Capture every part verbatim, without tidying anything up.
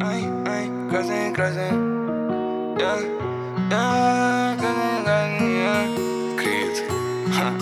Ай, ай, красный, красный. Я, я, красный, красный, я. Крит. Ха.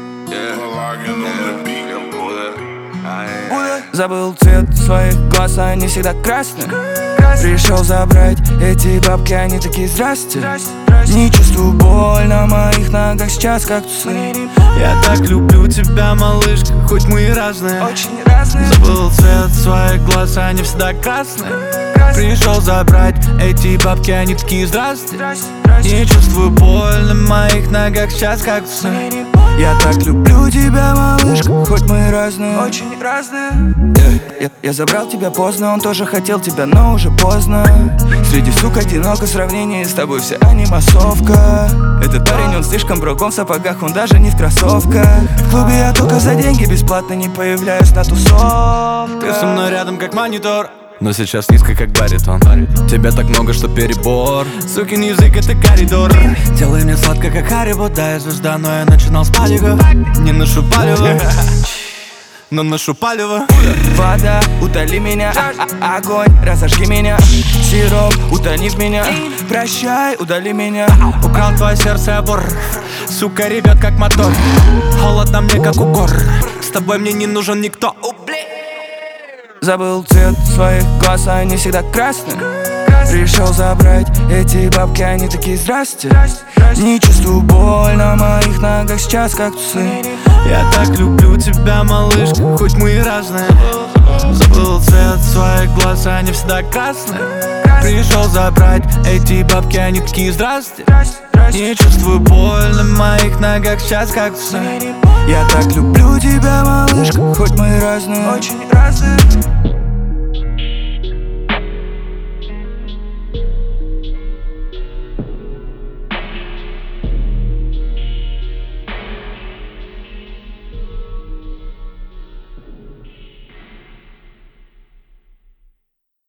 Забыл цвет своих глаз, они всегда красные. Пришел забрать эти бабки, они такие здрасте. Не чувствую боль на моих ногах сейчас, как тусы. Я так люблю тебя, малышка, хоть мы и разные. Очень разные. Забыл цвет своих глаз, они всегда красные. Пришел забрать эти бабки, они такие здрасте. Не чувствую боль на моих ногах сейчас, как тусы. Я так люблю тебя, малышка, хоть мы и разные. Очень разные. yeah, я, я забрал тебя поздно, он тоже хотел тебя, но уже поздно. Среди сук одиноко, в сравнении с тобой вся они массовка. Этот парень, он слишком броком в сапогах, он даже не в кроссовках. В клубе я только за деньги, бесплатно не появляюсь на тусовках. Ты со мной рядом как монитор, но сейчас низко как баритон. Тебя так много, что перебор. Сукин язык — это коридор. Делай мне сладко, как Харибо. Да, я звезда, но я начинал с палева. Не ношу палево, но ношу палево. Вода, утоли меня, а -а огонь, разожги меня. Сироп, утони в меня. Прощай, удали меня. Украл твое сердце, обор. Сука, ребят, как мотор. Холодно мне, как у гор. С тобой мне не нужен никто. Забыл цвет своих глаз, они всегда красные. Пришел забрать эти бабки, они такие здрасте. Не чувствую боль на моих ногах сейчас, как тусы. Я так люблю тебя, малышка, хоть мы и разные. Забыл цвет своих глаз, они всегда красные. Пришел забрать эти бабки, они такие здрасте. Не чувствую боль на моих ногах сейчас, как тусы. Я так люблю тебя, малышка, хоть мы и разные. Очень разные.